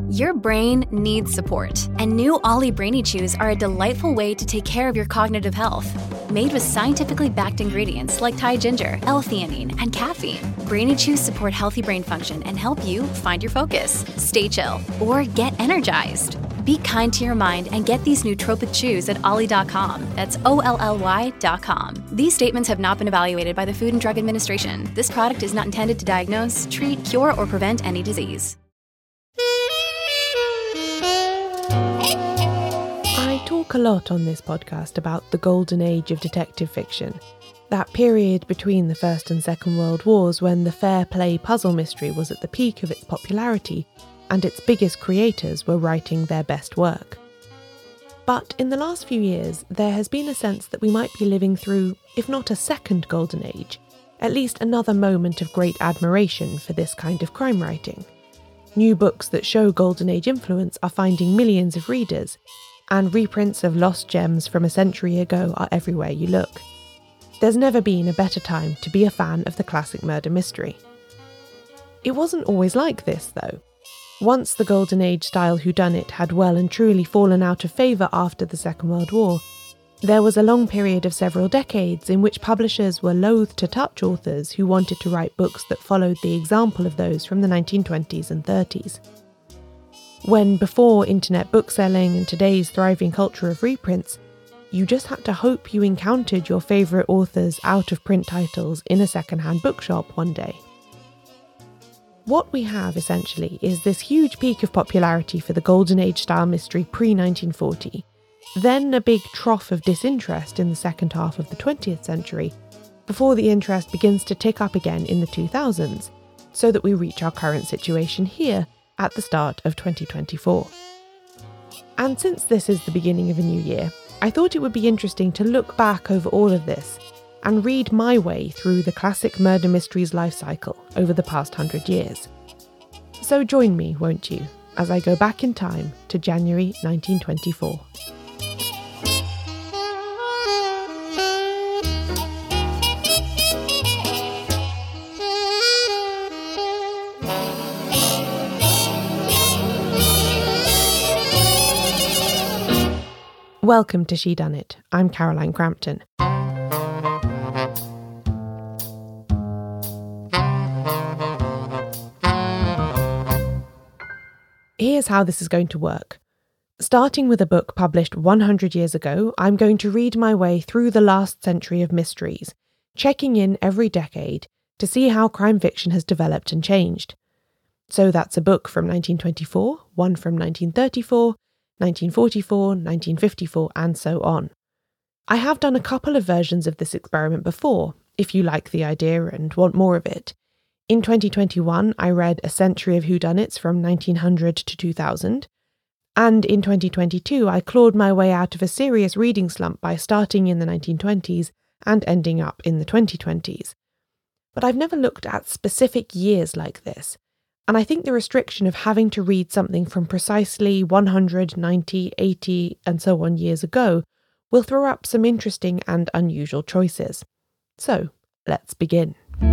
Your brain needs support, and new Ollie Brainy Chews are a delightful way to take care of your cognitive health. Made with scientifically backed ingredients like Thai ginger, L-theanine, and caffeine, Brainy Chews support healthy brain function and help you find your focus, stay chill, or get energized. Be kind to your mind and get these nootropic chews at ollie.com. That's OLLY.com. These statements have not been evaluated by the Food and Drug Administration. This product is not intended to diagnose, treat, cure, or prevent any disease. I talk a lot on this podcast about the golden age of detective fiction, that period between the First and Second World Wars when the fair play puzzle mystery was at the peak of its popularity and its biggest creators were writing their best work. But in the last few years, there has been a sense that we might be living through, if not a second golden age, at least another moment of great admiration for this kind of crime writing. New books that show golden age influence are finding millions of readers, and reprints of lost gems from a century ago are everywhere you look. There's never been a better time to be a fan of the classic murder mystery. It wasn't always like this, though. Once the Golden Age style whodunit had well and truly fallen out of favour after the Second World War, there was a long period of several decades in which publishers were loath to touch authors who wanted to write books that followed the example of those from the 1920s and 30s. When before internet bookselling and today's thriving culture of reprints, you just had to hope you encountered your favourite authors' out-of-print titles in a second-hand bookshop one day. What we have, essentially, is this huge peak of popularity for the Golden Age style mystery pre-1940, then a big trough of disinterest in the second half of the 20th century, before the interest begins to tick up again in the 2000s, so that we reach our current situation here at the start of 2024. And since this is the beginning of a new year, I thought it would be interesting to look back over all of this and read my way through the classic murder mystery's life cycle over the past 100 years. So join me, won't you, as I go back in time to January 1924. Welcome to She Done It. I'm Caroline Crampton. Here's how this is going to work. Starting with a book published 100 years ago, I'm going to read my way through the last century of mysteries, checking in every decade to see how crime fiction has developed and changed. So that's a book from 1924, one from 1934, 1944, 1954, and so on. I have done a couple of versions of this experiment before, if you like the idea and want more of it. In 2021, I read A Century of Whodunits from 1900 to 2000, and in 2022, I clawed my way out of a serious reading slump by starting in the 1920s and ending up in the 2020s. But I've never looked at specific years like this, and I think the restriction of having to read something from precisely 100, 90, 80, and so on years ago will throw up some interesting and unusual choices. So, let's begin.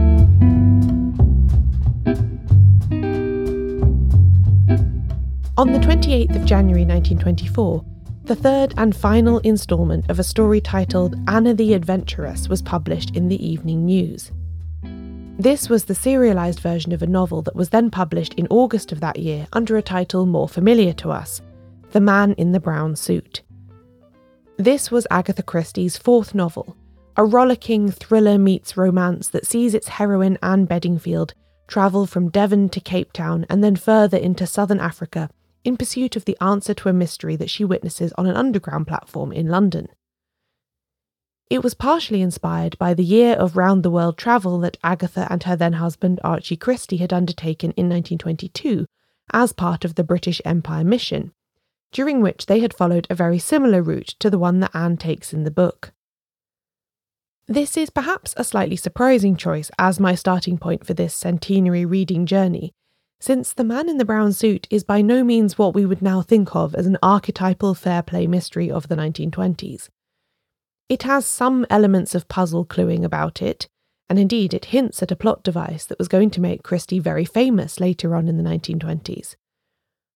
On the 28th of January 1924, the third and final instalment of a story titled Anna the Adventuress was published in the Evening News. This was the serialised version of a novel that was then published in August of that year under a title more familiar to us, The Man in the Brown Suit. This was Agatha Christie's fourth novel, a rollicking thriller meets romance that sees its heroine Anne Bedingfield travel from Devon to Cape Town and then further into southern Africa in pursuit of the answer to a mystery that she witnesses on an underground platform in London. It was partially inspired by the year of round-the-world travel that Agatha and her then-husband Archie Christie had undertaken in 1922 as part of the British Empire mission, during which they had followed a very similar route to the one that Anne takes in the book. This is perhaps a slightly surprising choice as my starting point for this centenary reading journey, since The Man in the Brown Suit is by no means what we would now think of as an archetypal fair play mystery of the 1920s. It has some elements of puzzle cluing about it, and indeed it hints at a plot device that was going to make Christie very famous later on in the 1920s.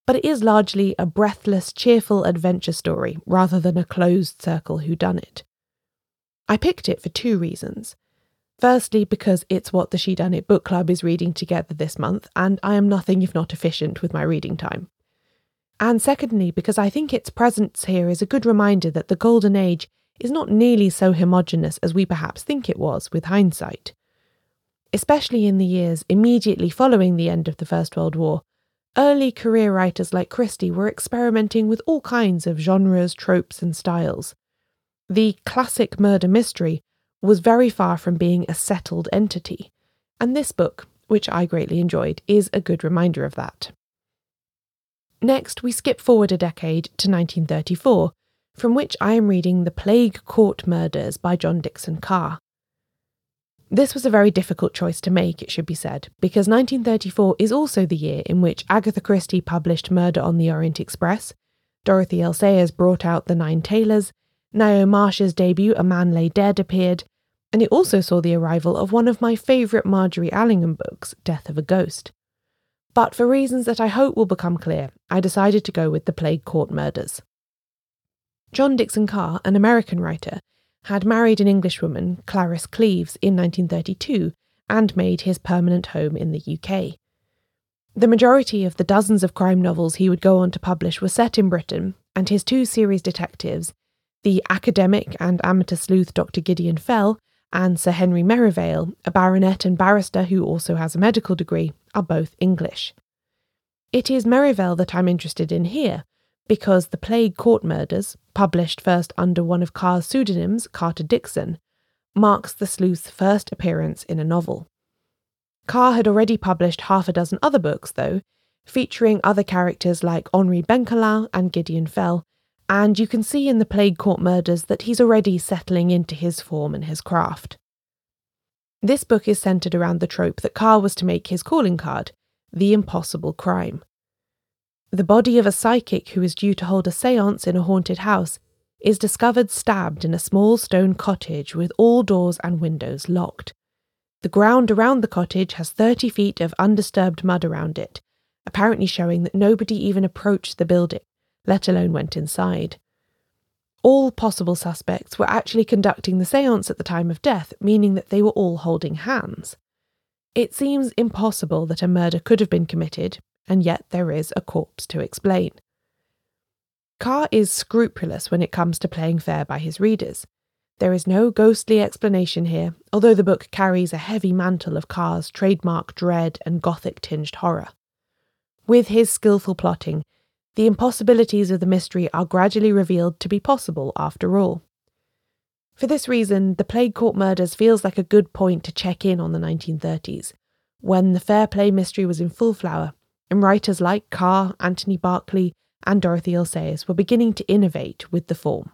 but it is largely a breathless, cheerful adventure story rather than a closed-circle whodunit. I picked it for two reasons. Firstly, because it's what the Shedunnit Book Club is reading together this month, and I am nothing if not efficient with my reading time. And secondly, because I think its presence here is a good reminder that the Golden Age is not nearly so homogenous as we perhaps think it was with hindsight. Especially in the years immediately following the end of the First World War, early career writers like Christie were experimenting with all kinds of genres, tropes and styles. The classic murder mystery was very far from being a settled entity, and this book, which I greatly enjoyed, is a good reminder of that. Next, we skip forward a decade to 1934, from which I am reading The Plague Court Murders by John Dickson Carr. This was a very difficult choice to make, it should be said, because 1934 is also the year in which Agatha Christie published Murder on the Orient Express, Dorothy L. Sayers brought out The Nine Tailors, Ngaio Marsh's debut A Man Lay Dead appeared, and it also saw the arrival of one of my favourite Marjorie Allingham books, Death of a Ghost. But for reasons that I hope will become clear, I decided to go with The Plague Court Murders. John Dickson Carr, an American writer, had married an Englishwoman, Clarice Cleves, in 1932 and made his permanent home in the UK. The majority of the dozens of crime novels he would go on to publish were set in Britain, and his two series detectives, the academic and amateur sleuth Dr. Gideon Fell and Sir Henry Merivale, a baronet and barrister who also has a medical degree, are both English. It is Merivale that I'm interested in here, because The Plague Court Murders, published first under one of Carr's pseudonyms, Carter Dixon, marks the sleuth's first appearance in a novel. Carr had already published half a dozen other books, though, featuring other characters like Henri Bencola and Gideon Fell, and you can see in The Plague Court Murders that he's already settling into his form and his craft. This book is centred around the trope that Carr was to make his calling card, the impossible crime. The body of a psychic who is due to hold a séance in a haunted house is discovered stabbed in a small stone cottage with all doors and windows locked. The ground around the cottage has 30 feet of undisturbed mud around it, apparently showing that nobody even approached the building, let alone went inside. All possible suspects were actually conducting the séance at the time of death, meaning that they were all holding hands. It seems impossible that a murder could have been committed, and yet there is a corpse to explain. Carr is scrupulous when it comes to playing fair by his readers. There is no ghostly explanation here, although the book carries a heavy mantle of Carr's trademark dread and Gothic-tinged horror. With his skillful plotting, the impossibilities of the mystery are gradually revealed to be possible after all. For this reason, The Plague Court Murders feels like a good point to check in on the 1930s, when the fair play mystery was in full flower, and writers like Carr, Anthony Berkeley, and Dorothy L. Sayers were beginning to innovate with the form.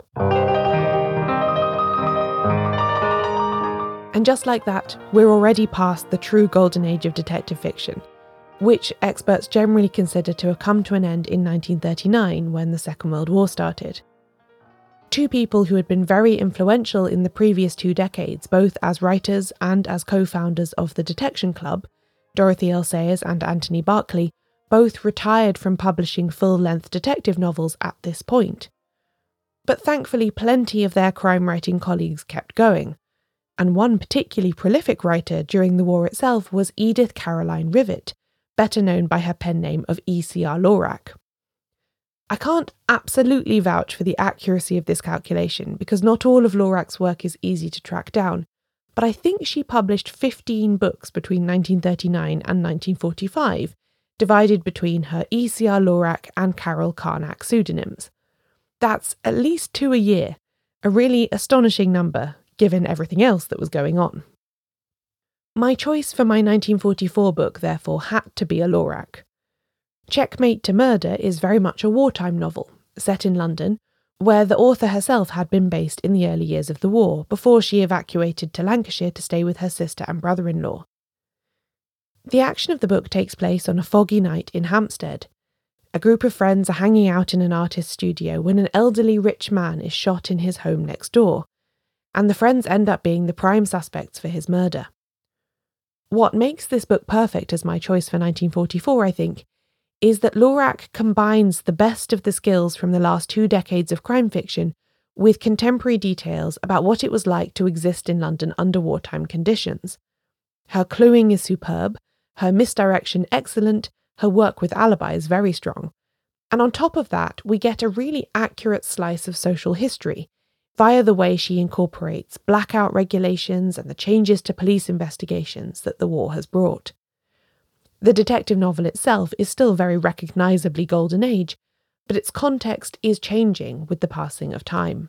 And just like that, we're already past the true golden age of detective fiction, which experts generally consider to have come to an end in 1939 when the Second World War started. Two people who had been very influential in the previous 2 decades, both as writers and as co-founders of the Detection Club, Dorothy L. Sayers and Anthony Berkeley, both retired from publishing full-length detective novels at this point. But thankfully plenty of their crime-writing colleagues kept going, and one particularly prolific writer during the war itself was Edith Caroline Rivet, better known by her pen name of E.C.R. Lorac. I can't absolutely vouch for the accuracy of this calculation because not all of Lorac's work is easy to track down, but I think she published 15 books between 1939 and 1945, divided between her E.C.R. Lorac and Carol Carnac pseudonyms. That's at least 2 a year, a really astonishing number, given everything else that was going on. My choice for my 1944 book, therefore, had to be a Lorac. Checkmate to Murder is very much a wartime novel, set in London, where the author herself had been based in the early years of the war, before she evacuated to Lancashire to stay with her sister and brother-in-law. The action of the book takes place on a foggy night in Hampstead. A group of friends are hanging out in an artist's studio when an elderly rich man is shot in his home next door, and the friends end up being the prime suspects for his murder. What makes this book perfect as my choice for 1944, I think, is that Lorac combines the best of the skills from the last 2 decades of crime fiction with contemporary details about what it was like to exist in London under wartime conditions. Her cluing is superb, her misdirection excellent, her work with alibis very strong. And on top of that, we get a really accurate slice of social history via the way she incorporates blackout regulations and the changes to police investigations that the war has brought. The detective novel itself is still very recognisably Golden Age, but its context is changing with the passing of time.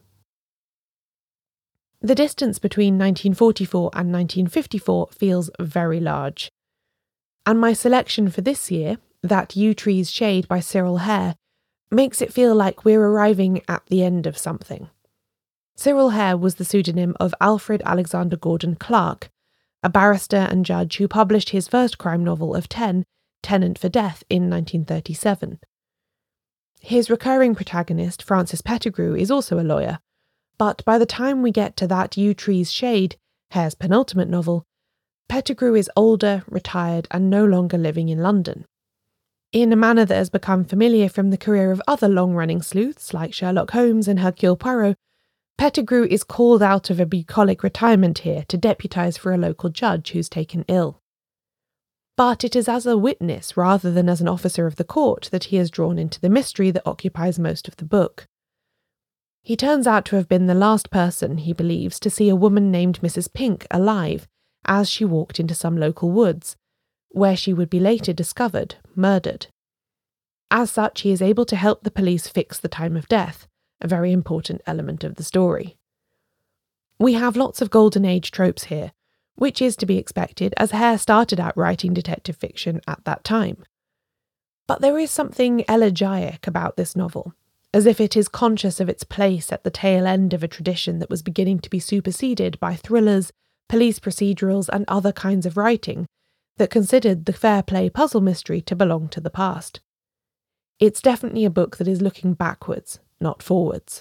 The distance between 1944 and 1954 feels very large. And my selection for this year, That Yew Tree's Shade by Cyril Hare, makes it feel like we're arriving at the end of something. Cyril Hare was the pseudonym of Alfred Alexander Gordon Clark, a barrister and judge who published his first crime novel of 10, Tenant for Death, in 1937. His recurring protagonist, Francis Pettigrew, is also a lawyer, but by the time we get to That Yew Tree's Shade, Hare's penultimate novel, Pettigrew is older, retired, and no longer living in London. In a manner that has become familiar from the career of other long-running sleuths like Sherlock Holmes and Hercule Poirot, Pettigrew is called out of a bucolic retirement here to deputise for a local judge who's taken ill. But it is as a witness rather than as an officer of the court that he is drawn into the mystery that occupies most of the book. He turns out to have been the last person, he believes, to see a woman named Mrs. Pink alive as she walked into some local woods, where she would be later discovered, murdered. As such, he is able to help the police fix the time of death, a very important element of the story. We have lots of Golden Age tropes here, which is to be expected as Hare started out writing detective fiction at that time. But there is something elegiac about this novel, as if it is conscious of its place at the tail end of a tradition that was beginning to be superseded by thrillers, police procedurals, and other kinds of writing that considered the fair play puzzle mystery to belong to the past. It's definitely a book that is looking backwards, not forwards.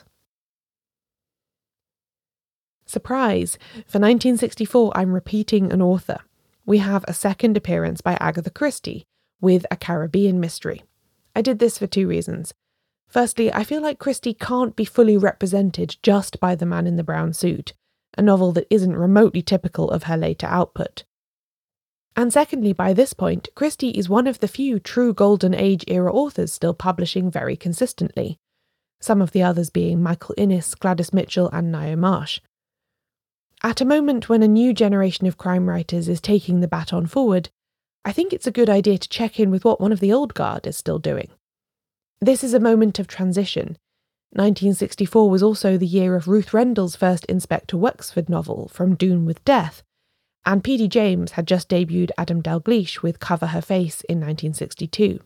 Surprise! For 1964, I'm repeating an author. We have a second appearance by Agatha Christie with A Caribbean Mystery. I did this for 2 reasons. Firstly, I feel like Christie can't be fully represented just by The Man in the Brown Suit, a novel that isn't remotely typical of her later output. And secondly, by this point, Christie is one of the few true Golden Age era authors still publishing very consistently, some of the others being Michael Innes, Gladys Mitchell, and Ngaio Marsh. At a moment when a new generation of crime writers is taking the baton forward, I think it's a good idea to check in with what one of the old guard is still doing. This is a moment of transition. 1964 was also the year of Ruth Rendell's first Inspector Wexford novel, From Doon with Death, and P.D. James had just debuted Adam Dalgliesh with Cover Her Face in 1962.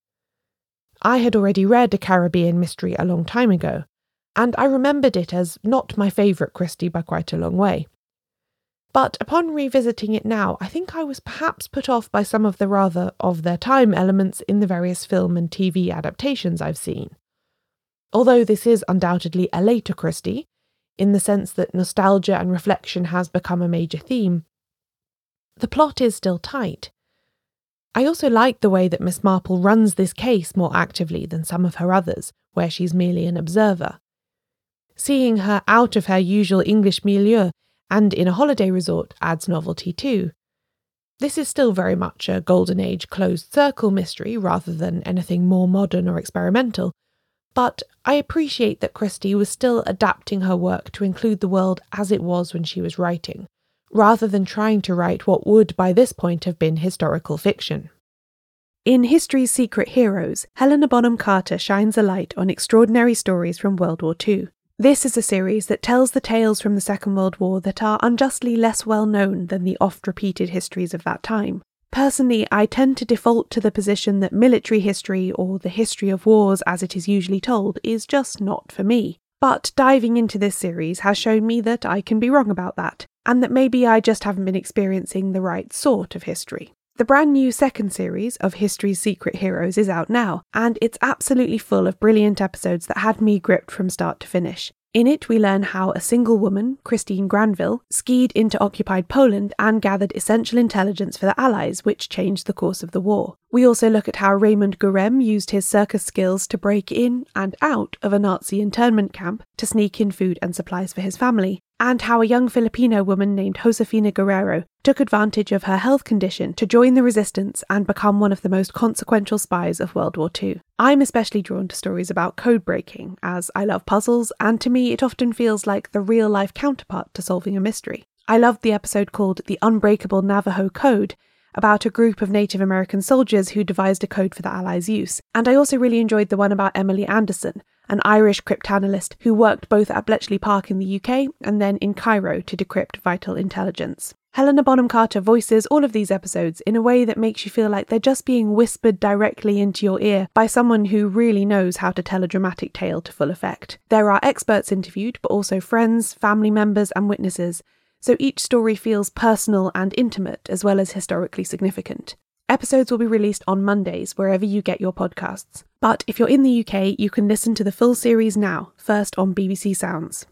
I had already read A Caribbean Mystery a long time ago, and I remembered it as not my favourite Christie by quite a long way. But upon revisiting it now, I think I was perhaps put off by some of the rather of-their-time elements in the various film and TV adaptations I've seen. Although this is undoubtedly a later Christie, in the sense that nostalgia and reflection has become a major theme, the plot is still tight. I also like the way that Miss Marple runs this case more actively than some of her others, where she's merely an observer. Seeing her out of her usual English milieu and in a holiday resort adds novelty too. This is still very much a Golden Age closed circle mystery rather than anything more modern or experimental, but I appreciate that Christie was still adapting her work to include the world as it was when she was writing, rather than trying to write what would by this point have been historical fiction. In History's Secret Heroes, Helena Bonham Carter shines a light on extraordinary stories from World War II. This is a series that tells the tales from the Second World War that are unjustly less well known than the oft-repeated histories of that time. Personally, I tend to default to the position that military history, or the history of wars as it is usually told, is just not for me. But diving into this series has shown me that I can be wrong about that, and that maybe I just haven't been experiencing the right sort of history. The brand new second series of History's Secret Heroes is out now, and it's absolutely full of brilliant episodes that had me gripped from start to finish. In it, we learn how a single woman, Christine Granville, skied into occupied Poland and gathered essential intelligence for the Allies, which changed the course of the war. We also look at how Raymond Gurem used his circus skills to break in and out of a Nazi internment camp to sneak in food and supplies for his family, and how a young Filipino woman named Josefina Guerrero took advantage of her health condition to join the resistance and become one of the most consequential spies of World War II. I'm especially drawn to stories about code breaking, as I love puzzles, and to me it often feels like the real-life counterpart to solving a mystery. I loved the episode called The Unbreakable Navajo Code, about a group of Native American soldiers who devised a code for the Allies' use, and I also really enjoyed the one about Emily Anderson, an Irish cryptanalyst who worked both at Bletchley Park in the UK and then in Cairo to decrypt vital intelligence. Helena Bonham Carter voices all of these episodes in a way that makes you feel like they're just being whispered directly into your ear by someone who really knows how to tell a dramatic tale to full effect. There are experts interviewed, but also friends, family members, and witnesses, so each story feels personal and intimate as well as historically significant. Episodes will be released on Mondays wherever you get your podcasts. But if you're in the UK, you can listen to the full series now, first on BBC Sounds.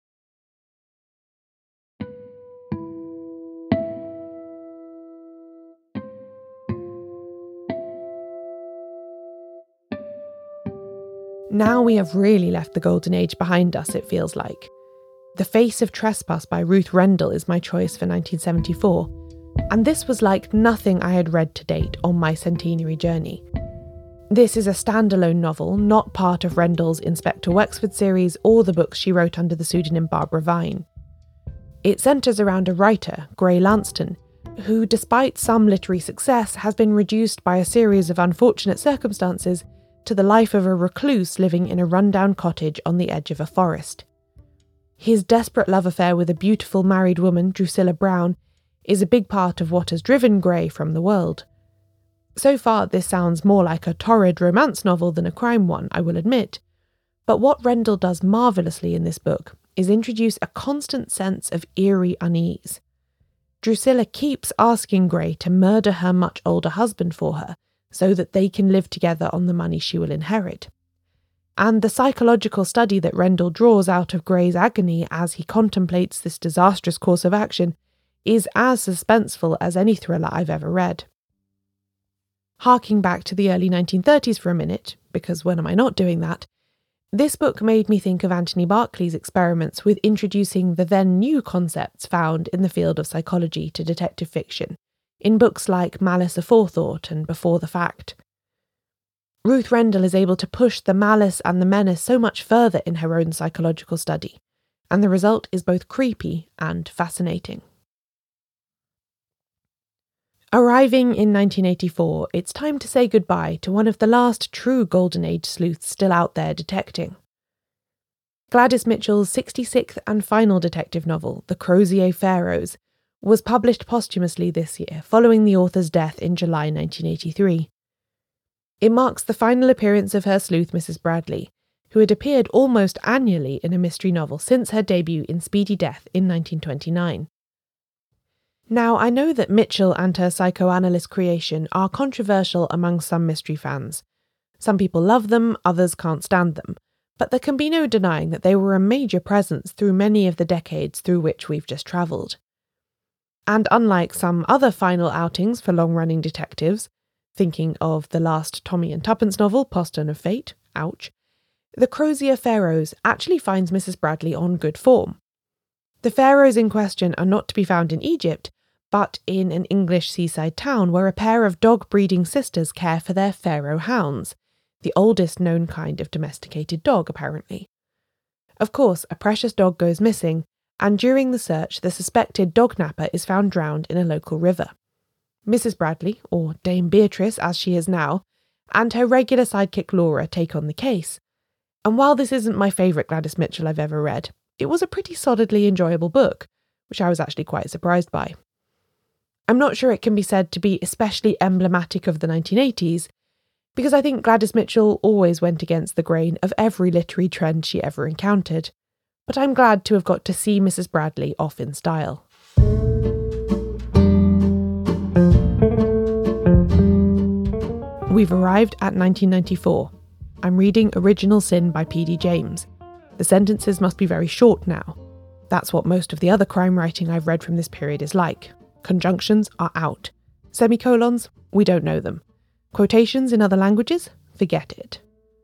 Now we have really left the Golden Age behind us, it feels like. The Face of Trespass by Ruth Rendell is my choice for 1974, and this was like nothing I had read to date on my centenary journey. This is a standalone novel, not part of Rendell's Inspector Wexford series or the books she wrote under the pseudonym Barbara Vine. It centres around a writer, Gray Lanston, who, despite some literary success, has been reduced by a series of unfortunate circumstances to the life of a recluse living in a rundown cottage on the edge of a forest. His desperate love affair with a beautiful married woman, Drusilla Brown, is a big part of what has driven Gray from the world. So far, this sounds more like a torrid romance novel than a crime one, I will admit, but what Rendell does marvellously in this book is introduce a constant sense of eerie unease. Drusilla keeps asking Gray to murder her much older husband for her, so that they can live together on the money she will inherit. And the psychological study that Rendell draws out of Gray's agony as he contemplates this disastrous course of action is as suspenseful as any thriller I've ever read. Harking back to the early 1930s for a minute, because when am I not doing that, this book made me think of Anthony Berkeley's experiments with introducing the then new concepts found in the field of psychology to detective fiction, in books like Malice Aforethought and Before the Fact. Ruth Rendell is able to push the malice and the menace so much further in her own psychological study, and the result is both creepy and fascinating. Arriving in 1984, it's time to say goodbye to one of the last true Golden Age sleuths still out there detecting. Gladys Mitchell's 66th and final detective novel, The Crozier Pharaohs, was published posthumously this year, following the author's death in July 1983. It marks the final appearance of her sleuth, Mrs. Bradley, who had appeared almost annually in a mystery novel since her debut in Speedy Death in 1929. Now, I know that Mitchell and her psychoanalyst creation are controversial among some mystery fans. Some people love them, others can't stand them, but there can be no denying that they were a major presence through many of the decades through which we've just travelled. And unlike some other final outings for long-running detectives, thinking of the last Tommy and Tuppence novel, Postern of Fate, ouch, The Crozier Pharaohs actually finds Mrs. Bradley on good form. The pharaohs in question are not to be found in Egypt, but in an English seaside town where a pair of dog-breeding sisters care for their pharaoh hounds, the oldest known kind of domesticated dog, apparently. Of course, a precious dog goes missing, and during the search, the suspected dog napper is found drowned in a local river. Mrs. Bradley, or Dame Beatrice as she is now, and her regular sidekick Laura take on the case. And while this isn't my favourite Gladys Mitchell I've ever read, it was a pretty solidly enjoyable book, which I was actually quite surprised by. I'm not sure it can be said to be especially emblematic of the 1980s, because I think Gladys Mitchell always went against the grain of every literary trend she ever encountered, but I'm glad to have got to see Mrs. Bradley off in style. We've arrived at 1994. I'm reading Original Sin by P.D. James, The sentences must be very short now. That's what most of the other crime writing I've read from this period is like. Conjunctions are out. Semicolons, we don't know them. Quotations in other languages, forget it.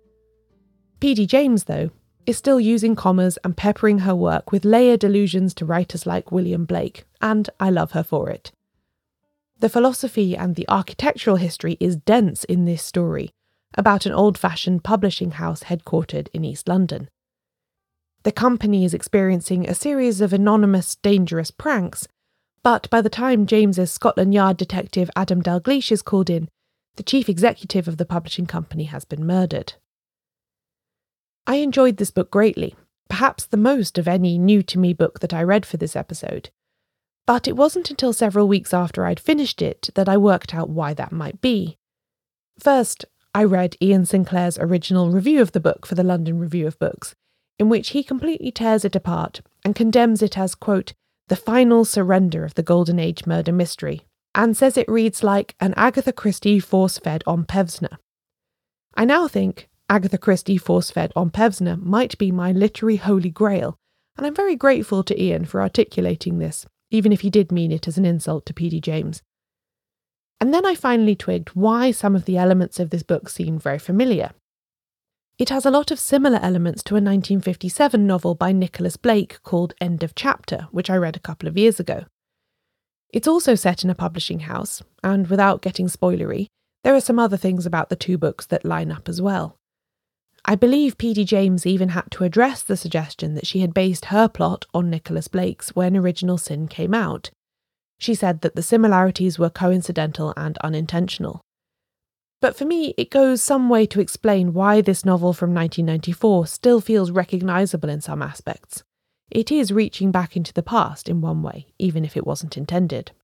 P.D. James, though, is still using commas and peppering her work with layered allusions to writers like William Blake, and I love her for it. The philosophy and the architectural history is dense in this story, about an old-fashioned publishing house headquartered in East London. The company is experiencing a series of anonymous, dangerous pranks, but by the time James's Scotland Yard detective Adam Dalgleish is called in, the chief executive of the publishing company has been murdered. I enjoyed this book greatly, perhaps the most of any new-to-me book that I read for this episode. But it wasn't until several weeks after I'd finished it that I worked out why that might be. First, I read Ian Sinclair's original review of the book for the London Review of Books, in which he completely tears it apart and condemns it as, quote, the final surrender of the Golden Age murder mystery, and says it reads like an Agatha Christie force-fed on Pevsner. I now think Agatha Christie force-fed on Pevsner might be my literary holy grail, and I'm very grateful to Ian for articulating this, even if he did mean it as an insult to P.D. James. And then I finally twigged why some of the elements of this book seemed very familiar. It has a lot of similar elements to a 1957 novel by Nicholas Blake called End of Chapter, which I read a couple of years ago. It's also set in a publishing house, and without getting spoilery, there are some other things about the two books that line up as well. I believe P.D. James even had to address the suggestion that she had based her plot on Nicholas Blake's when Original Sin came out. She said that the similarities were coincidental and unintentional. But for me, it goes some way to explain why this novel from 1994 still feels recognisable in some aspects. It is reaching back into the past in one way, even if it wasn't intended.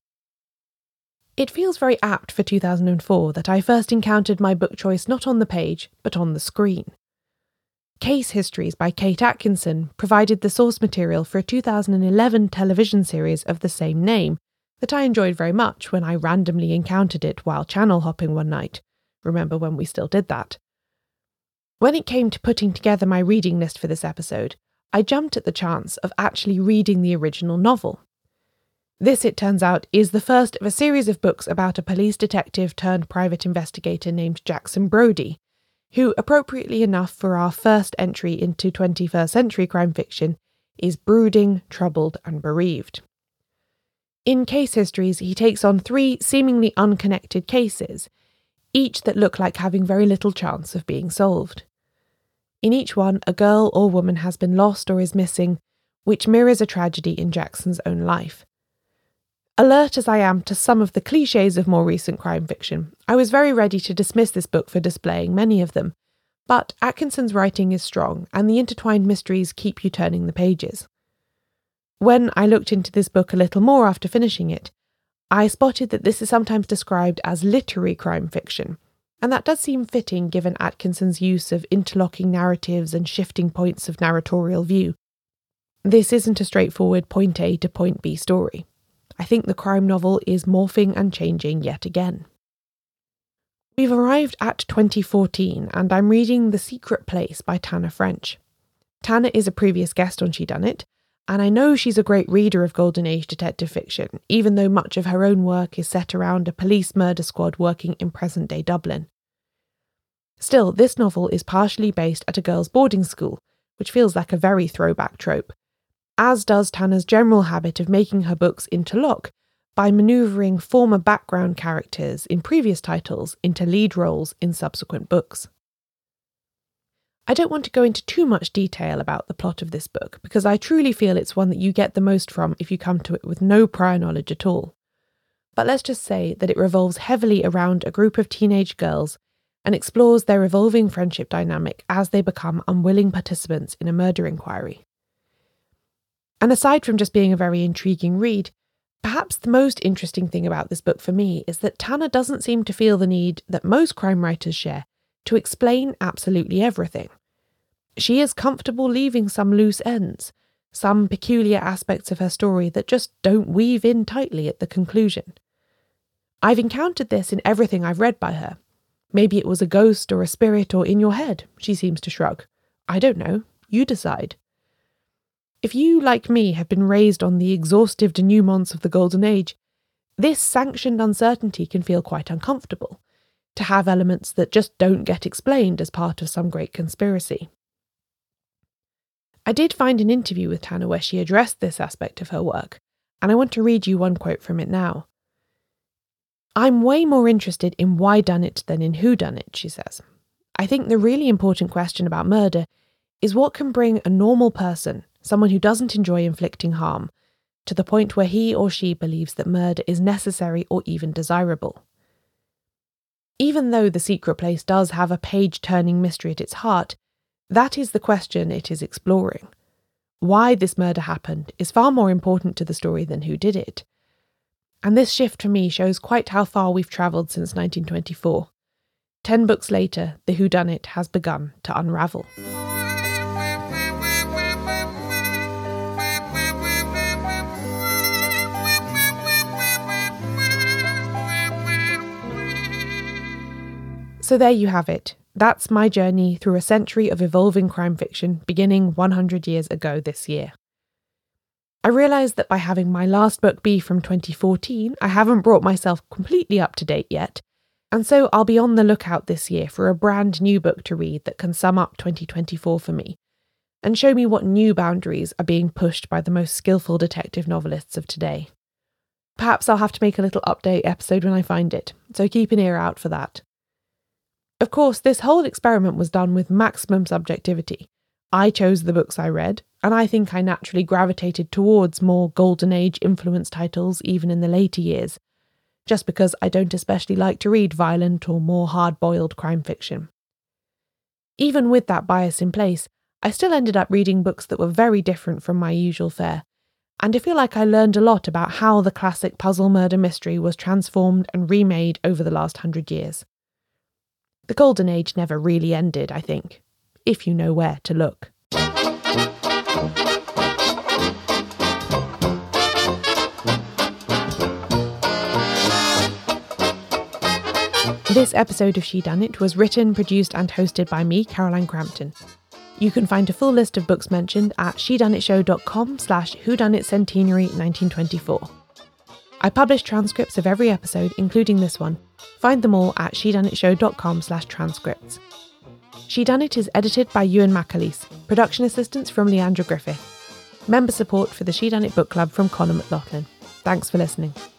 It feels very apt for 2004 that I first encountered my book choice not on the page, but on the screen. Case Histories by Kate Atkinson provided the source material for a 2011 television series of the same name that I enjoyed very much when I randomly encountered it while channel hopping one night. Remember when we still did that? When it came to putting together my reading list for this episode, I jumped at the chance of actually reading the original novel. This, it turns out, is the first of a series of books about a police detective turned private investigator named Jackson Brodie, who, appropriately enough for our first entry into 21st century crime fiction, is brooding, troubled and bereaved. In Case Histories, he takes on 3 seemingly unconnected cases, each that look like having very little chance of being solved. In each one, a girl or woman has been lost or is missing, which mirrors a tragedy in Jackson's own life. Alert as I am to some of the clichés of more recent crime fiction, I was very ready to dismiss this book for displaying many of them, but Atkinson's writing is strong and the intertwined mysteries keep you turning the pages. When I looked into this book a little more after finishing it, I spotted that this is sometimes described as literary crime fiction, and that does seem fitting given Atkinson's use of interlocking narratives and shifting points of narratorial view. This isn't a straightforward point A to point B story. I think the crime novel is morphing and changing yet again. We've arrived at 2014 and I'm reading The Secret Place by Tana French. Tana is a previous guest on Shedunnit, and I know she's a great reader of Golden Age detective fiction, even though much of her own work is set around a police murder squad working in present-day Dublin. Still, this novel is partially based at a girls' boarding school, which feels like a very throwback trope, as does Tana's general habit of making her books interlock by manoeuvring former background characters in previous titles into lead roles in subsequent books. I don't want to go into too much detail about the plot of this book because I truly feel it's one that you get the most from if you come to it with no prior knowledge at all. But let's just say that it revolves heavily around a group of teenage girls and explores their evolving friendship dynamic as they become unwilling participants in a murder inquiry. And aside from just being a very intriguing read, perhaps the most interesting thing about this book for me is that Tana doesn't seem to feel the need that most crime writers share to explain absolutely everything. She is comfortable leaving some loose ends, some peculiar aspects of her story that just don't weave in tightly at the conclusion. I've encountered this in everything I've read by her. Maybe it was a ghost or a spirit or in your head, she seems to shrug. I don't know. You decide. If you, like me, have been raised on the exhaustive denouements of the Golden Age, this sanctioned uncertainty can feel quite uncomfortable, to have elements that just don't get explained as part of some great conspiracy. I did find an interview with Tanner where she addressed this aspect of her work, and I want to read you one quote from it now. "I'm way more interested in why done it than in who done it," she says. "I think the really important question about murder is what can bring a normal person, someone who doesn't enjoy inflicting harm, to the point where he or she believes that murder is necessary or even desirable. Even though The Secret Place does have a page-turning mystery at its heart, that is the question it is exploring. Why this murder happened is far more important to the story than who did it. And this shift for me shows quite how far we've travelled since 1924. 10 books later, the whodunit has begun to unravel." So there you have it. That's my journey through a century of evolving crime fiction beginning 100 years ago this year. I realised that by having my last book be from 2014, I haven't brought myself completely up to date yet, and so I'll be on the lookout this year for a brand new book to read that can sum up 2024 for me, and show me what new boundaries are being pushed by the most skillful detective novelists of today. Perhaps I'll have to make a little update episode when I find it, so keep an ear out for that. Of course, this whole experiment was done with maximum subjectivity. I chose the books I read, and I think I naturally gravitated towards more Golden Age influenced titles even in the later years, just because I don't especially like to read violent or more hard-boiled crime fiction. Even with that bias in place, I still ended up reading books that were very different from my usual fare, and I feel like I learned a lot about how the classic puzzle murder mystery was transformed and remade over the last 100 years. The Golden Age never really ended, I think, if you know where to look. This episode of Shedunnit was written, produced and hosted by me, Caroline Crampton. You can find a full list of books mentioned at shedunnitshow.com/whodunitcentenary1924. I publish transcripts of every episode, including this one. Find them all at shedunnitshow.com/transcripts. Shedunnit is edited by Ewan McAleese, production assistance from Leandra Griffith. Member support for the Shedunnit Book Club from Conor McLaughlin. Thanks for listening.